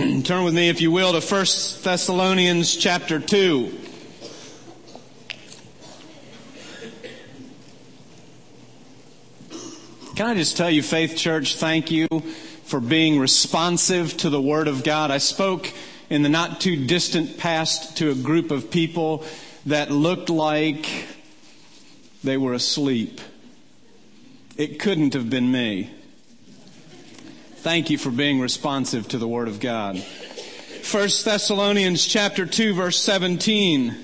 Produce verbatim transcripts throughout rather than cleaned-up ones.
Turn with me, if you will, to First Thessalonians chapter two. Can I just tell you, Faith Church, thank you for being responsive to the Word of God. I spoke in the not too distant past to a group of people that looked like they were asleep. It couldn't have been me. Thank you for being responsive to the Word of God. First Thessalonians chapter two, verse seventeen.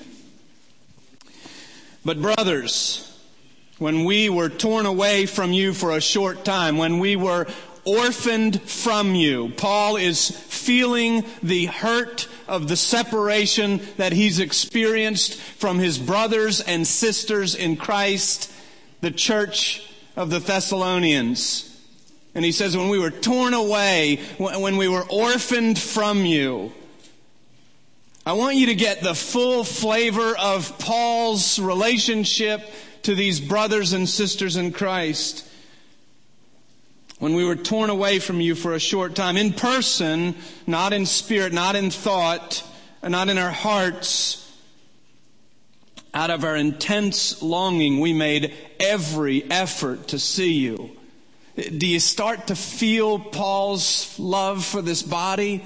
But brothers, when we were torn away from you for a short time, when we were orphaned from you, Paul is feeling the hurt of the separation that he's experienced from his brothers and sisters in Christ, the church of the Thessalonians. And he says, when we were torn away, when we were orphaned from you, I want you to get the full flavor of Paul's relationship to these brothers and sisters in Christ. When we were torn away from you for a short time, in person, not in spirit, not in thought, and not in our hearts, out of our intense longing, we made every effort to see you. Do you start to feel Paul's love for this body?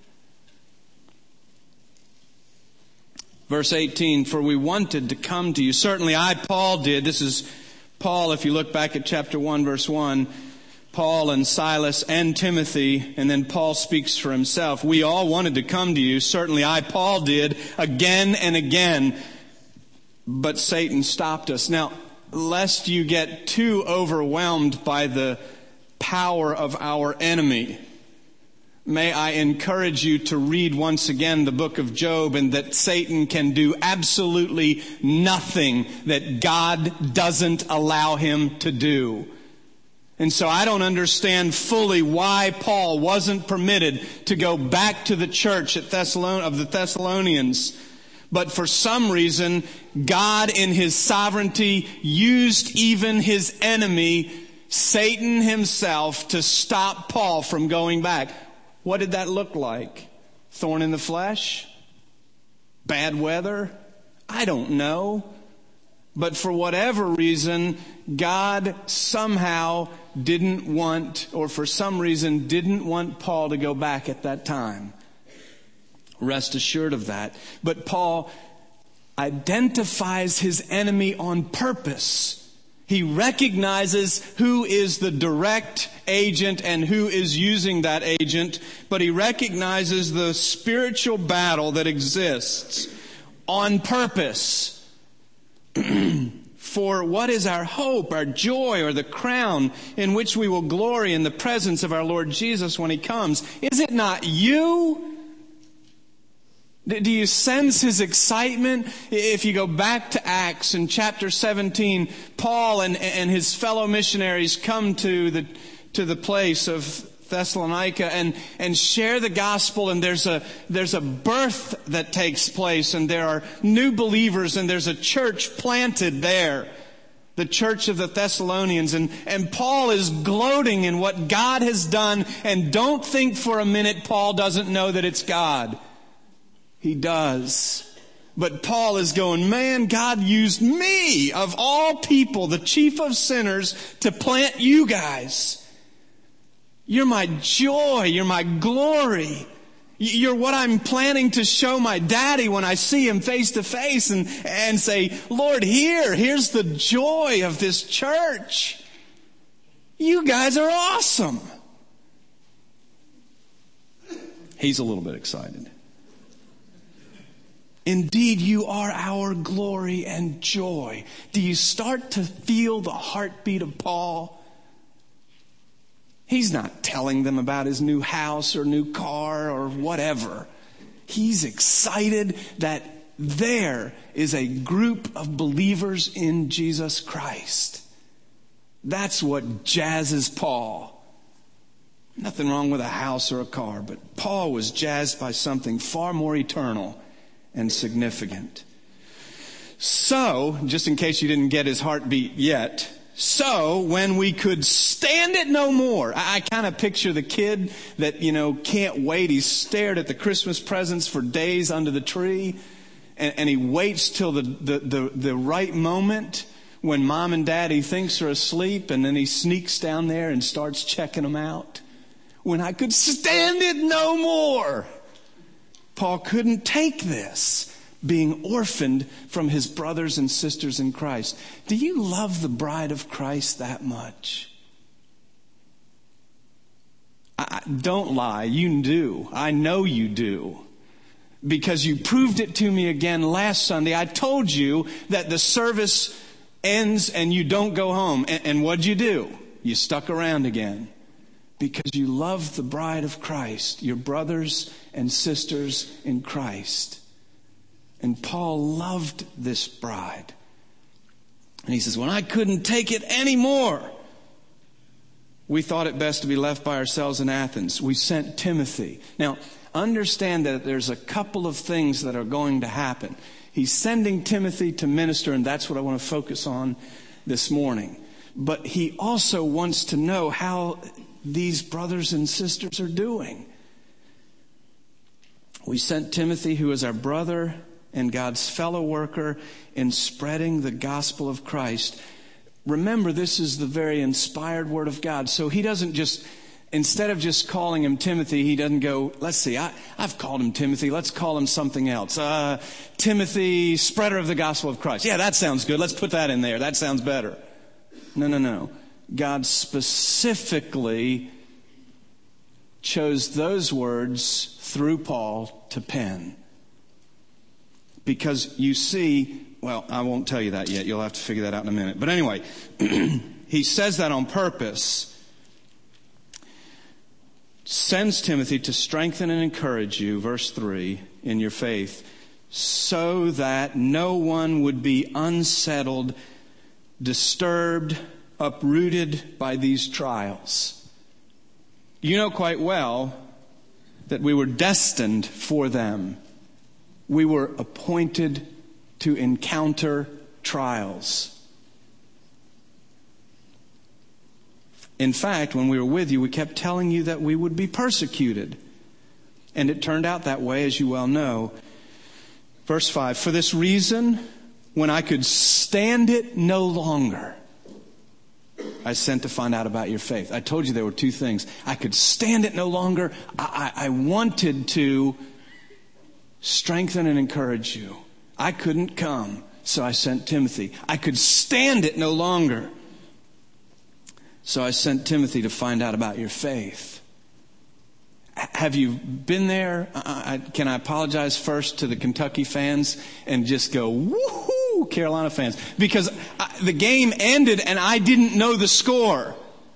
Verse eighteen, for we wanted to come to you. Certainly I, Paul, did. This is Paul, if you look back at chapter one, verse one. Paul and Silas and Timothy, and then Paul speaks for himself. We all wanted to come to you. Certainly I, Paul, did again and again. But Satan stopped us. Now, lest you get too overwhelmed by the power of our enemy, may I encourage you to read once again the book of Job, and that Satan can do absolutely nothing that God doesn't allow him to do. And so I don't understand fully why Paul wasn't permitted to go back to the church at Thessalon- of the Thessalonians. But for some reason, God in His sovereignty used even His enemy, Satan himself, to stop Paul from going back. What did that look like? Thorn in the flesh? Bad weather? I don't know. But for whatever reason, God somehow didn't want, or for some reason didn't want Paul to go back at that time. Rest assured of that. But Paul identifies his enemy on purpose. He recognizes who is the direct agent and who is using that agent, but he recognizes the spiritual battle that exists on purpose. For what is our hope, our joy, or the crown in which we will glory in the presence of our Lord Jesus when He comes? Is it not you? Do you sense his excitement? If you go back to Acts in chapter seventeen, Paul and, and his fellow missionaries come to the to the place of Thessalonica and, and share the gospel, and there's a there's a birth that takes place, and there are new believers, and there's a church planted there, the church of the Thessalonians, and, and Paul is gloating in what God has done, and don't think for a minute Paul doesn't know that it's God. He does. But Paul is going, man, God used me, of all people, the chief of sinners, to plant you guys. You're my joy. You're my glory. You're what I'm planning to show my daddy when I see him face to face and, and say, Lord, here, here's the joy of this church. You guys are awesome. He's a little bit excited. Indeed, you are our glory and joy. Do you start to feel the heartbeat of Paul? He's not telling them about his new house or new car or whatever. He's excited that there is a group of believers in Jesus Christ. That's what jazzes Paul. Nothing wrong with a house or a car, but Paul was jazzed by something far more eternal and significant. So, just in case you didn't get his heartbeat yet, So when we could stand it no more, I, I kind of picture the kid that, you know, can't wait. He's stared at the Christmas presents for days under the tree. And, and he waits till the, the, the, the right moment when mom and dad he thinks are asleep. And then he sneaks down there and starts checking them out. When I could stand it no more. Paul couldn't take this, being orphaned from his brothers and sisters in Christ. Do you love the bride of Christ that much? I, don't lie, you do. I know you do. Because you proved it to me again last Sunday. I told you that the service ends and you don't go home. And, and what'd you do? You stuck around again. Because you love the bride of Christ, your brothers and sisters in Christ. And Paul loved this bride. And he says, when I couldn't take it anymore, we thought it best to be left by ourselves in Athens. We sent Timothy. Now, understand that there's a couple of things that are going to happen. He's sending Timothy to minister, and that's what I want to focus on this morning. But he also wants to know how these brothers and sisters are doing. We sent Timothy, who is our brother and God's fellow worker in spreading the gospel of Christ. Remember, this is the very inspired word of God. So he doesn't just, instead of just calling him Timothy, he doesn't go, let's see, I, I've called him Timothy. Let's call him something else. Uh, Timothy, spreader of the gospel of Christ. Yeah, that sounds good. Let's put that in there. That sounds better. No, no, no. God specifically chose those words through Paul to pen. Because you see, well, I won't tell you that yet. You'll have to figure that out in a minute. But anyway, he says that on purpose. Sends Timothy to strengthen and encourage you, verse three, in your faith, so that no one would be unsettled, disturbed, uprooted by these trials. You know quite well that we were destined for them. We were appointed to encounter trials. In fact, when we were with you, we kept telling you that we would be persecuted. And it turned out that way, as you well know. Verse five, for this reason, when I could stand it no longer, I sent to find out about your faith. I told you there were two things. I could stand it no longer. I, I, I wanted to strengthen and encourage you. I couldn't come, so I sent Timothy. I could stand it no longer, so I sent Timothy to find out about your faith. Have you been there? I, I, can I apologize first to the Kentucky fans and just go, woohoo, Carolina fans? Because I, the game ended and I didn't know the score.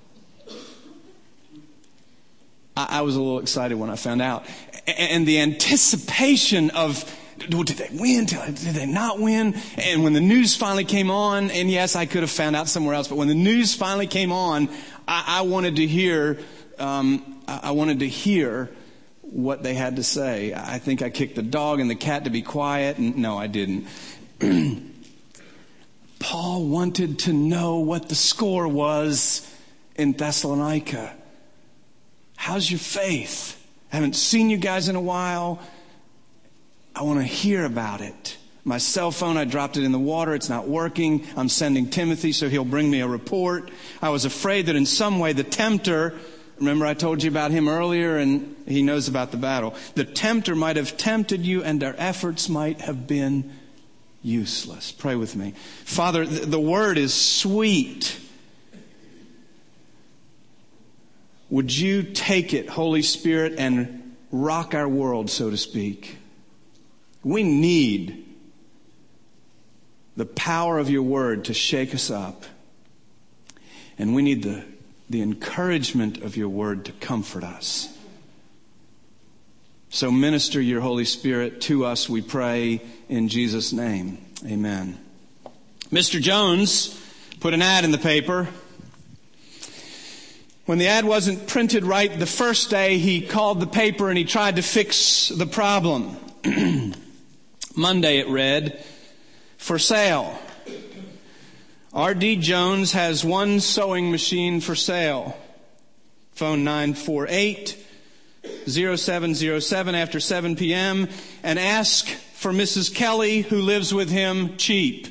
I, I was a little excited when I found out. And the anticipation of, did they win? Did they not win? And when the news finally came on, and yes, I could have found out somewhere else, but when the news finally came on, I, I wanted to hear, um, I wanted to hear what they had to say. I think I kicked the dog and the cat to be quiet, and no, I didn't. Paul wanted to know what the score was in Thessalonica. How's your faith? I haven't seen you guys in a while. I want to hear about it. My cell phone, I dropped it in the water. It's not working. I'm sending Timothy so he'll bring me a report. I was afraid that in some way the tempter, remember I told you about him earlier and he knows about the battle. The tempter might have tempted you and our efforts might have been useless. Pray with me. Father, the word is sweet. Would you take it, Holy Spirit, and rock our world, so to speak? We need the power of your word to shake us up. And we need the, the encouragement of your word to comfort us. So minister your Holy Spirit to us, we pray, in Jesus' name. Amen. Mister Jones put an ad in the paper. When the ad wasn't printed right the first day, he called the paper and he tried to fix the problem. Monday it read, for sale. R D Jones has one sewing machine for sale. Phone nine four eight, zero seven zero seven after seven p.m. and ask for Missus Kelly, who lives with him, cheap.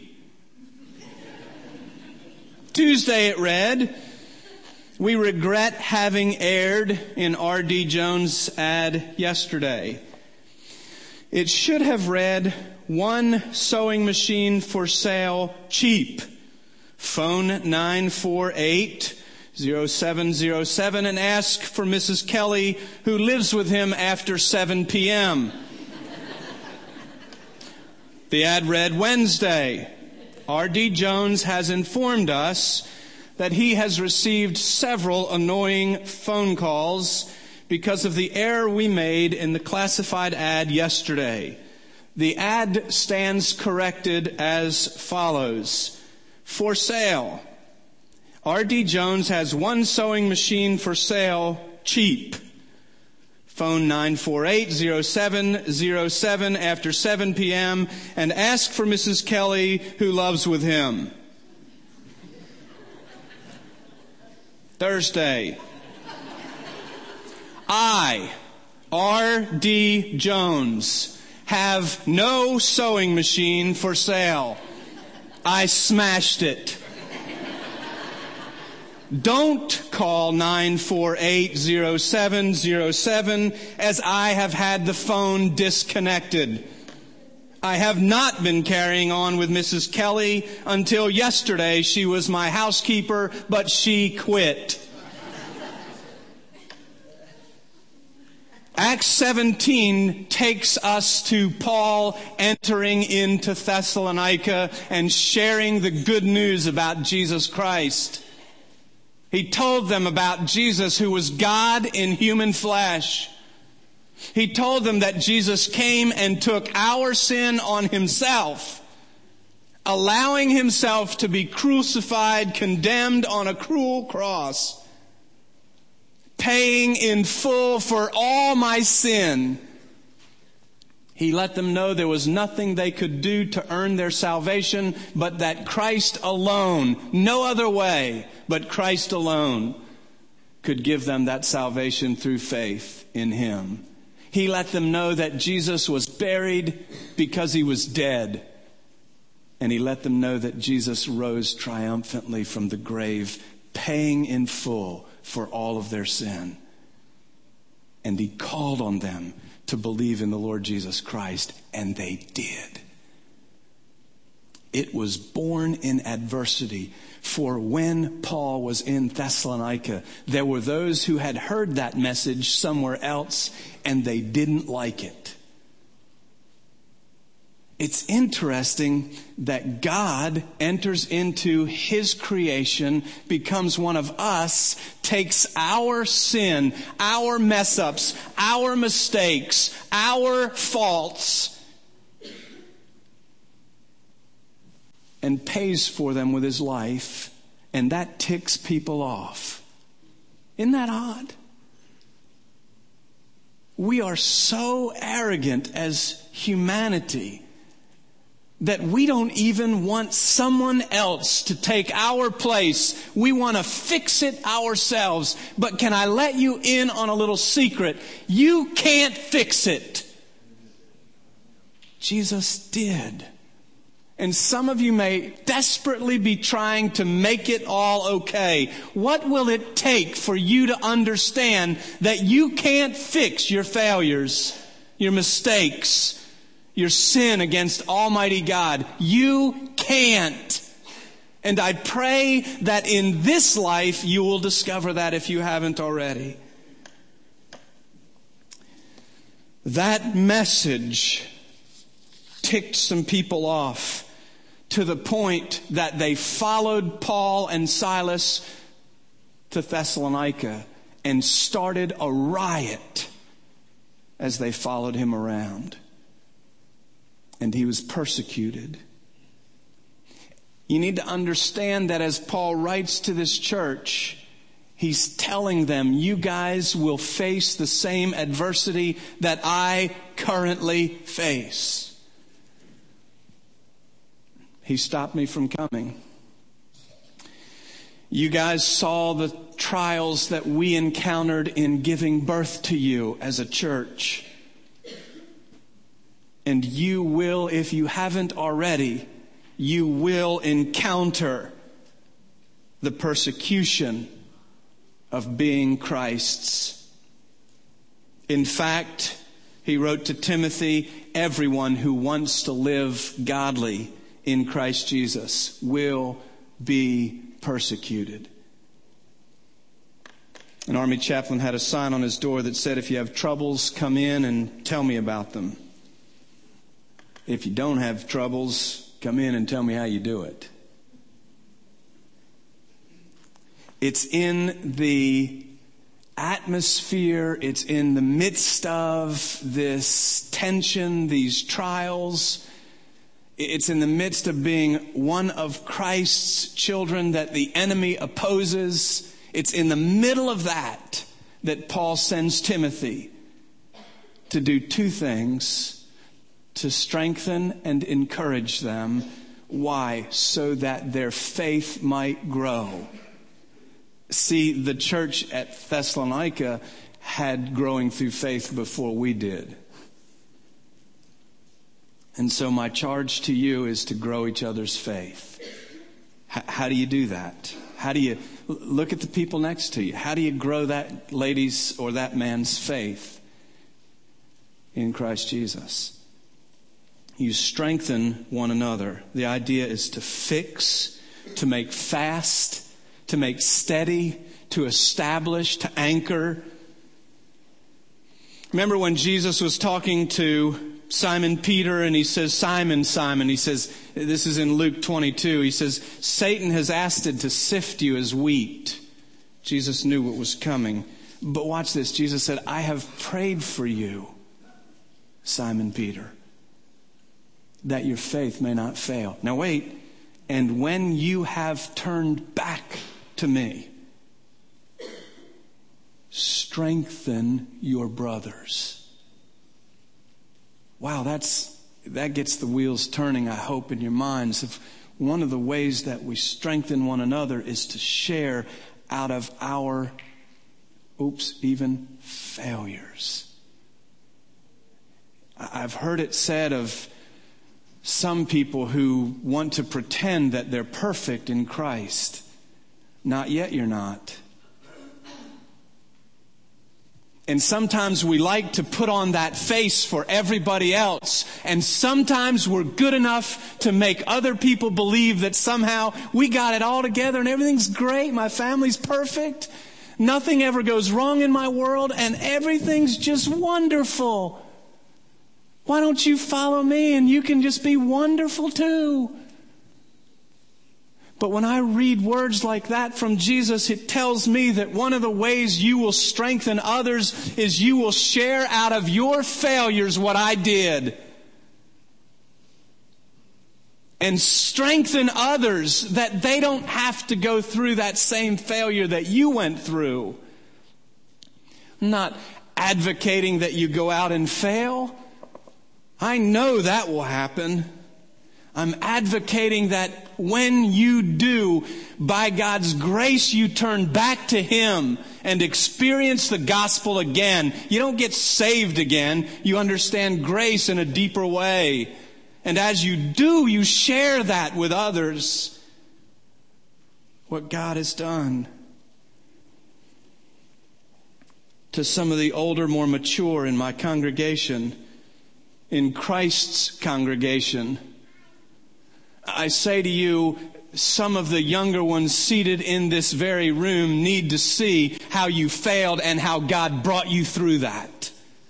Tuesday it read, we regret having aired in R D Jones' ad yesterday. It should have read, one sewing machine for sale, cheap. Phone nine four eight, zero seven zero seven and ask for Missus Kelly, who lives with him after seven p.m. The ad read, Wednesday, R D Jones has informed us that he has received several annoying phone calls because of the error we made in the classified ad yesterday. The ad stands corrected as follows. For sale. R D Jones has one sewing machine for sale, cheap. Phone nine four eight, zero seven zero seven after seven p.m. and ask for Missus Kelly, who loves with him. Thursday. I, R D Jones, have no sewing machine for sale. I smashed it. Don't call nine four eight, zero seven zero seven as I have had the phone disconnected. I have not been carrying on with Missus Kelly until yesterday. She was my housekeeper, but she quit. Acts seventeen takes us to Paul entering into Thessalonica and sharing the good news about Jesus Christ. He told them about Jesus, who was God in human flesh. He told them that Jesus came and took our sin on himself, allowing himself to be crucified, condemned on a cruel cross, paying in full for all my sin. He let them know there was nothing they could do to earn their salvation, but that Christ alone, no other way, but Christ alone could give them that salvation through faith in him. He let them know that Jesus was buried because he was dead. And he let them know that Jesus rose triumphantly from the grave, paying in full for all of their sin. And he called on them to believe in the Lord Jesus Christ, and they did. It was born in adversity. For when Paul was in Thessalonica, there were those who had heard that message somewhere else, and they didn't like it. It's interesting that God enters into his creation, becomes one of us, takes our sin, our mess ups, our mistakes, our faults, and pays for them with his life, and that ticks people off. Isn't that odd? We are so arrogant as humanity that we don't even want someone else to take our place. We want to fix it ourselves. But can I let you in on a little secret? You can't fix it. Jesus did. And some of you may desperately be trying to make it all okay. What will it take for you to understand that you can't fix your failures, your mistakes, your sin against Almighty God? You can't. And I pray that in this life you will discover that if you haven't already. That message ticked some people off to the point that they followed Paul and Silas to Thessalonica and started a riot as they followed him around. And he was persecuted. You need to understand that as Paul writes to this church, he's telling them, you guys will face the same adversity that I currently face. He stopped me from coming. You guys saw the trials that we encountered in giving birth to you as a church. And you will, if you haven't already, you will encounter the persecution of being Christ's. In fact, he wrote to Timothy, everyone who wants to live godly in Christ Jesus will be persecuted. An army chaplain had a sign on his door that said, if you have troubles, come in and tell me about them. If you don't have troubles, come in and tell me how you do it. It's in the atmosphere, it's in the midst of this tension, these trials. It's in the midst of being one of Christ's children that the enemy opposes. It's in the middle of that that Paul sends Timothy to do two things: to strengthen and encourage them. Why? So that their faith might grow. See, the church at Thessalonica had growing through faith before we did. And so my charge to you is to grow each other's faith. H- how do you do that? How do you look at the people next to you? How do you grow that lady's or that man's faith in Christ Jesus? You strengthen one another. The idea is to fix, to make fast, to make steady, to establish, to anchor. Remember when Jesus was talking to Simon Peter and he says, Simon, Simon, he says, this is in Luke twenty-two, he says, Satan has asked to sift you as wheat. Jesus knew what was coming. But watch this. Jesus said, I have prayed for you, Simon Peter, that your faith may not fail. Now wait. And when you have turned back to me, strengthen your brothers. Wow, that's that gets the wheels turning, I hope, in your minds. If one of the ways that we strengthen one another is to share out of our, oops, even failures. I've heard it said of some people who want to pretend that they're perfect in Christ. Not yet, you're not. And sometimes we like to put on that face for everybody else. And sometimes we're good enough to make other people believe that somehow we got it all together and everything's great. My family's perfect. Nothing ever goes wrong in my world and everything's just wonderful. Why don't you follow me and you can just be wonderful too? But when I read words like that from Jesus, it tells me that one of the ways you will strengthen others is you will share out of your failures what I did. And strengthen others that they don't have to go through that same failure that you went through. I'm not advocating that you go out and fail. I know that will happen. I'm advocating that when you do, by God's grace, you turn back to Him and experience the gospel again. You don't get saved again. You understand grace in a deeper way. And as you do, you share that with others, what God has done. To some of the older, more mature in my congregation, in Christ's congregation, I say to you, some of the younger ones seated in this very room need to see how you failed and how God brought you through that.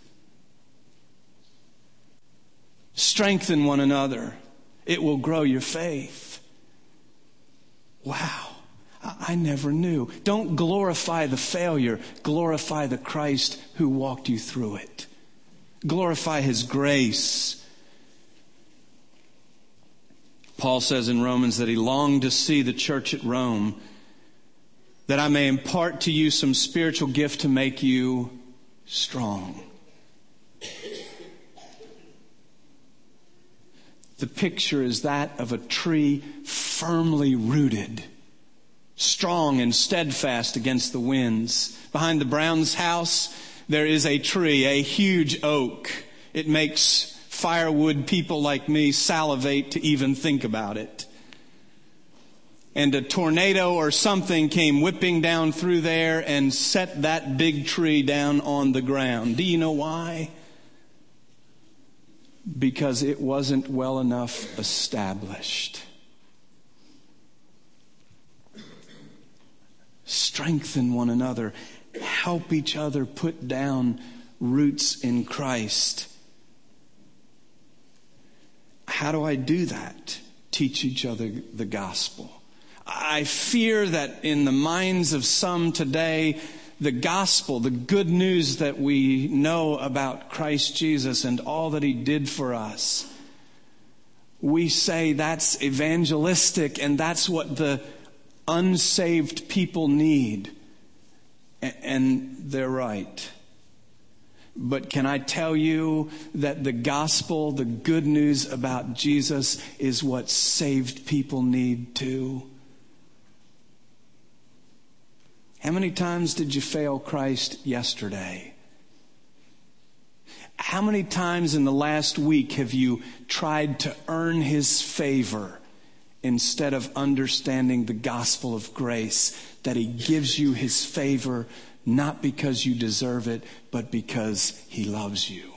Strengthen one another. It will grow your faith. Wow, I never knew. Don't glorify the failure. Glorify the Christ who walked you through it. Glorify His grace. Paul says in Romans that he longed to see the church at Rome, that I may impart to you some spiritual gift to make you strong. The picture is that of a tree firmly rooted, strong and steadfast against the winds. Behind the Brown's house, there is a tree, a huge oak. It makes firewood people like me salivate to even think about it. And a tornado or something came whipping down through there and set that big tree down on the ground. Do you know why? Because it wasn't well enough established. Strengthen one another. Help each other put down roots in Christ. How do I do that? Teach each other the gospel. I fear that in the minds of some today, the gospel, the good news that we know about Christ Jesus and all that He did for us, we say that's evangelistic and that's what the unsaved people need. And they're right. But can I tell you that the gospel, the good news about Jesus, is what saved people need too? How many times did you fail Christ yesterday? How many times in the last week have you tried to earn His favor instead of understanding the gospel of grace, that He gives you His favor not because you deserve it, but because He loves you?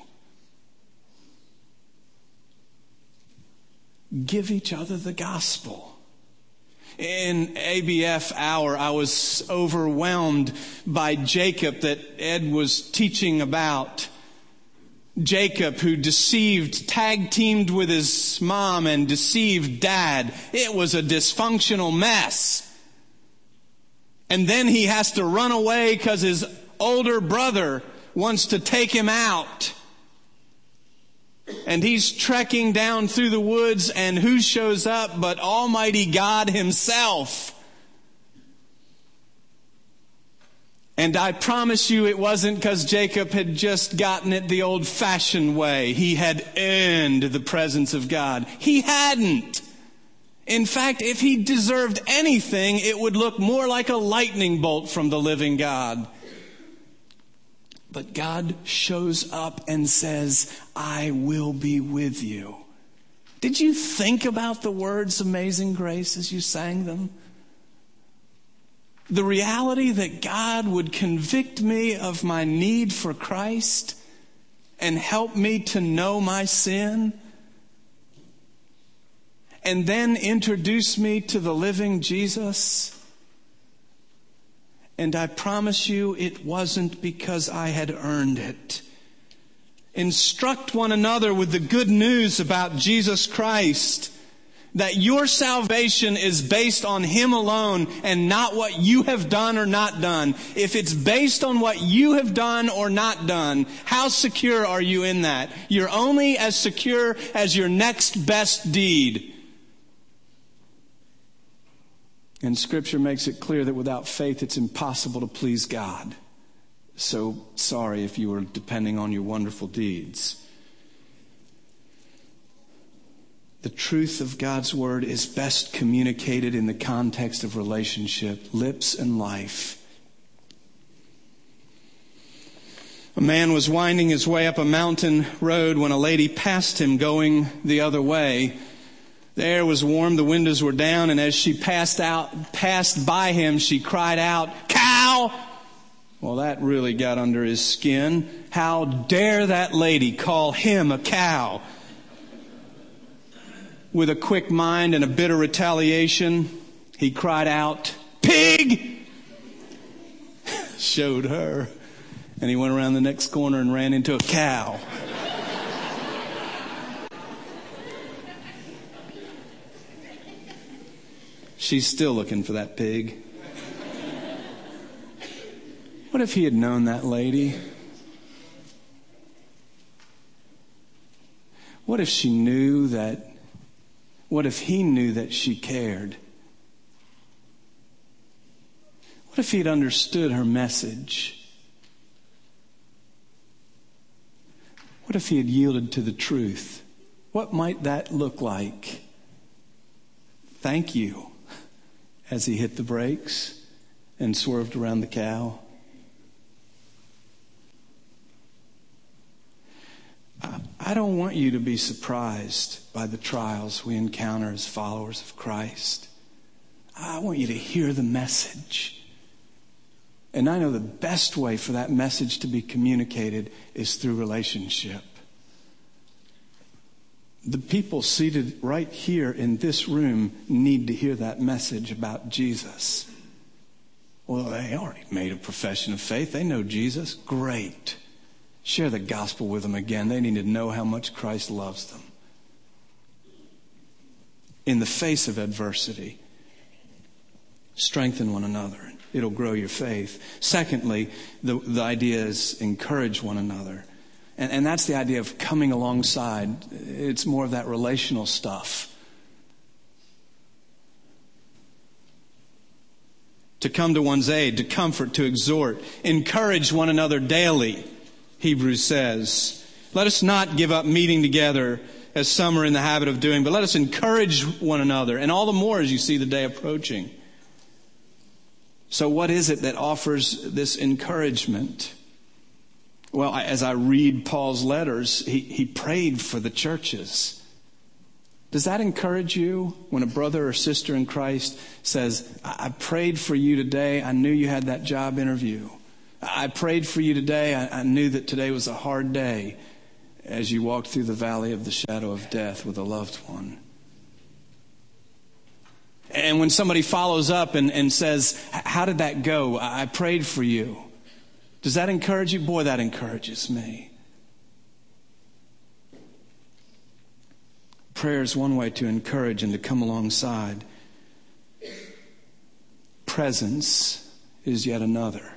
Give each other the gospel. In A B F hour, I was overwhelmed by Jacob that Ed was teaching about. Jacob, who deceived, tag-teamed with his mom and deceived dad. It was a dysfunctional mess. And then he has to run away because his older brother wants to take him out. And he's trekking down through the woods, and who shows up but Almighty God Himself? And I promise you it wasn't because Jacob had just gotten it the old-fashioned way. He had earned the presence of God. He hadn't. In fact, if he deserved anything, it would look more like a lightning bolt from the living God. But God shows up and says, I will be with you. Did you think about the words Amazing Grace as you sang them? The reality that God would convict me of my need for Christ and help me to know my sin, and then introduce me to the living Jesus. And I promise you, it wasn't because I had earned it. Instruct one another with the good news about Jesus Christ, that your salvation is based on Him alone and not what you have done or not done. If it's based on what you have done or not done, how secure are you in that? You're only as secure as your next best deed. And Scripture makes it clear that without faith it's impossible to please God. So sorry if you were depending on your wonderful deeds. The truth of God's Word is best communicated in the context of relationship, lips and life. A man was winding his way up a mountain road when a lady passed him going the other way. The air was warm, the windows were down, and as she passed out, passed by him, she cried out, "Cow!" Well, that really got under his skin. How dare that lady call him a cow? With a quick mind and a bitter retaliation, he cried out, "Pig!" Showed her. And he went around the next corner and ran into a cow. She's still looking for that pig. What if he had known that lady? What if she knew that, what if he knew that she cared? What if he'd understood her message? What if he had yielded to the truth? What might that look like? Thank you. as he hit the brakes and swerved around the cow? I don't want you to be surprised by the trials we encounter as followers of Christ. I want you to hear the message. And I know the best way for that message to be communicated is through relationship. The people seated right here in this room need to hear that message about Jesus. Well, they already made a profession of faith. They know Jesus. Great. Share the gospel with them again. They need to know how much Christ loves them. In the face of adversity, strengthen one another. It'll grow your faith. Secondly, the, the idea is encourage one another. And, and that's the idea of coming alongside. It's more of that relational stuff. To come to one's aid, to comfort, to exhort. Encourage one another daily. Hebrews says, let us not give up meeting together as some are in the habit of doing, but let us encourage one another, and all the more as you see the day approaching. So what is it that offers this encouragement? Well, as I read Paul's letters, he, he prayed for the churches. Does that encourage you when a brother or sister in Christ says, I prayed for you today, I knew you had that job interview. I prayed for you today. I, I knew that today was a hard day as you walked through the valley of the shadow of death with a loved one. And when somebody follows up and, and says, how did that go? I prayed for you. Does that encourage you? Boy, that encourages me. Prayer is one way to encourage and to come alongside. Presence is yet another.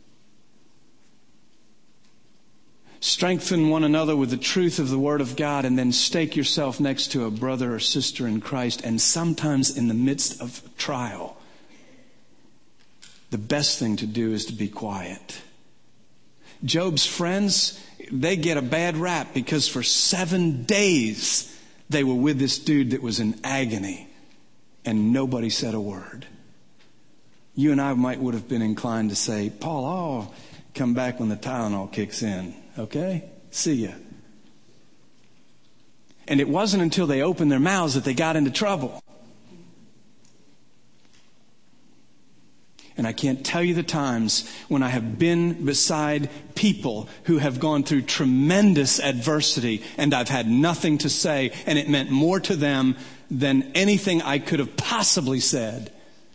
Strengthen one another with the truth of the Word of God, and then stake yourself next to a brother or sister in Christ. And sometimes in the midst of trial, the best thing to do is to be quiet. Job's friends, they get a bad rap because for seven days they were with this dude that was in agony and nobody said a word. You and I might would have been inclined to say, Paul, I'll come back when the Tylenol kicks in. Okay? See ya. And it wasn't until they opened their mouths that they got into trouble. And I can't tell you the times when I have been beside people who have gone through tremendous adversity and I've had nothing to say, and it meant more to them than anything I could have possibly said.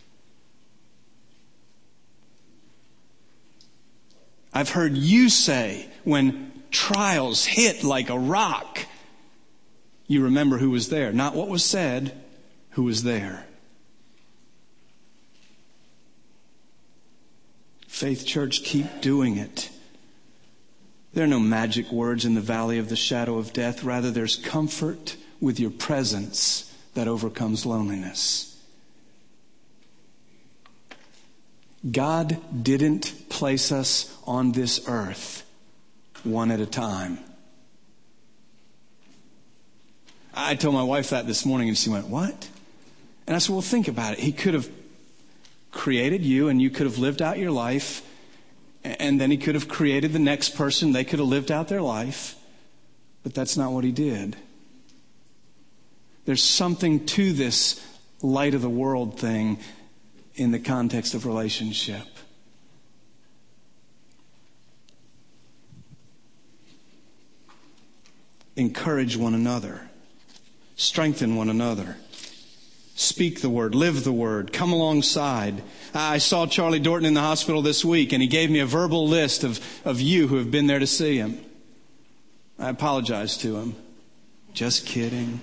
I've heard you say, when trials hit like a rock, you remember who was there. Not what was said, who was there. Faith Church, keep doing it. There are no magic words in the valley of the shadow of death. Rather, there's comfort with your presence that overcomes loneliness. God didn't place us on this earth one at a time. I told my wife that this morning and she went, what? And I said, well, think about it. He could have created you and you could have lived out your life, and then he could have created the next person. They could have lived out their life, but that's not what he did. There's something to this light of the world thing in the context of relationship. Encourage one another. Strengthen one another. Speak the word. Live the word. Come alongside. I saw Charlie Dorton in the hospital this week, and he gave me a verbal list of, of you who have been there to see him. I apologized to him. Just kidding.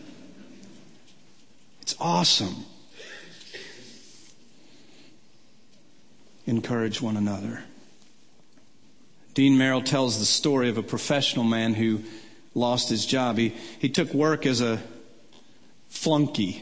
It's awesome. Encourage one another. Dean Merrill tells the story of a professional man who lost his job. He, he took work as a flunky.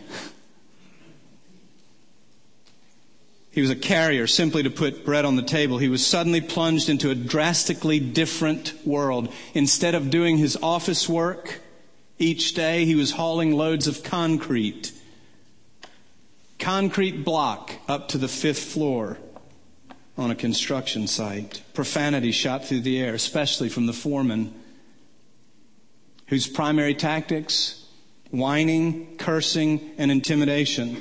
He was a carrier simply to put bread on the table. He was suddenly plunged into a drastically different world. Instead of doing his office work each day, he was hauling loads of concrete. Concrete block up to the fifth floor on a construction site. Profanity shot through the air, especially from the foreman, whose primary tactics, whining, cursing, and intimidation.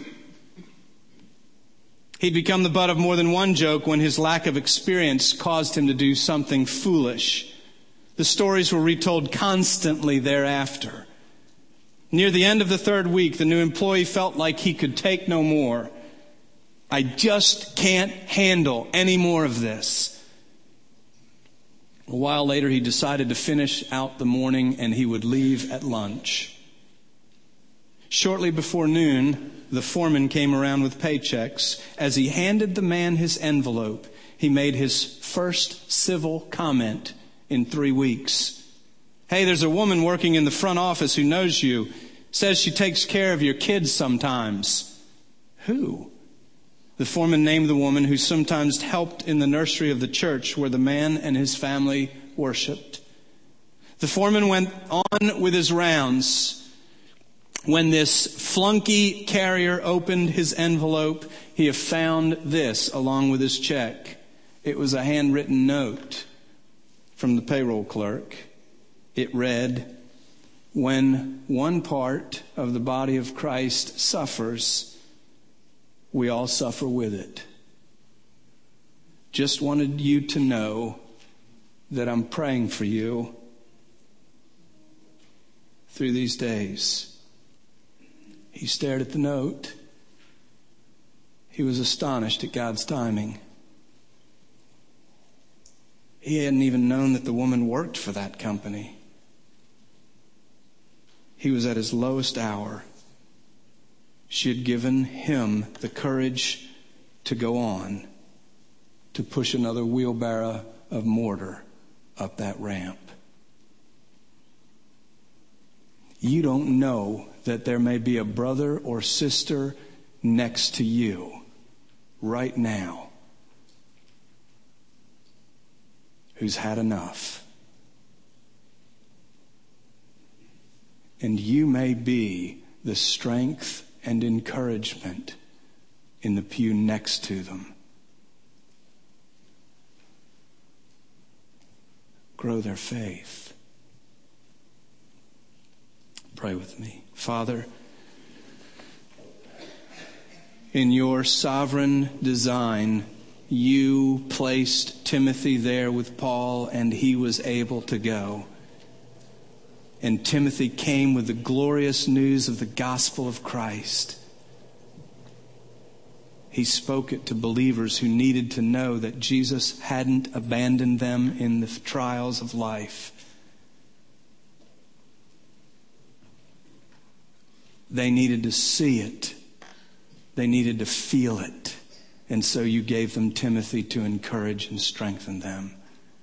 He'd become the butt of more than one joke when his lack of experience caused him to do something foolish. The stories were retold constantly thereafter. Near the end of the third week, the new employee felt like he could take no more. I just can't handle any more of this. A while later, he decided to finish out the morning and he would leave at lunch. Shortly before noon, the foreman came around with paychecks. As he handed the man his envelope, he made his first civil comment in three weeks. Hey, there's a woman working in the front office who knows you. Says she takes care of your kids sometimes. Who? The foreman named the woman who sometimes helped in the nursery of the church where the man and his family worshiped. The foreman went on with his rounds. When this flunky carrier opened his envelope, he found this along with his check. It was a handwritten note from the payroll clerk. It read, "When one part of the body of Christ suffers, we all suffer with it. Just wanted you to know that I'm praying for you through these days." He stared at the note. He was astonished at God's timing. He hadn't even known that the woman worked for that company. He was at his lowest hour. She had given him the courage to go on, to push another wheelbarrow of mortar up that ramp. You don't know that there may be a brother or sister next to you right now who's had enough. And you may be the strength and encouragement in the pew next to them. Grow their faith. Pray with me. Father, in your sovereign design, you placed Timothy there with Paul, and he was able to go. And Timothy came with the glorious news of the gospel of Christ. He spoke it to believers who needed to know that Jesus hadn't abandoned them in the trials of life. They needed to see it. They needed to feel it. And so you gave them Timothy to encourage and strengthen them.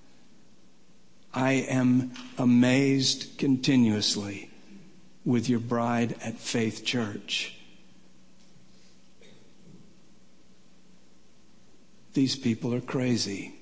I am amazed continuously with your bride at Faith Church. These people are crazy.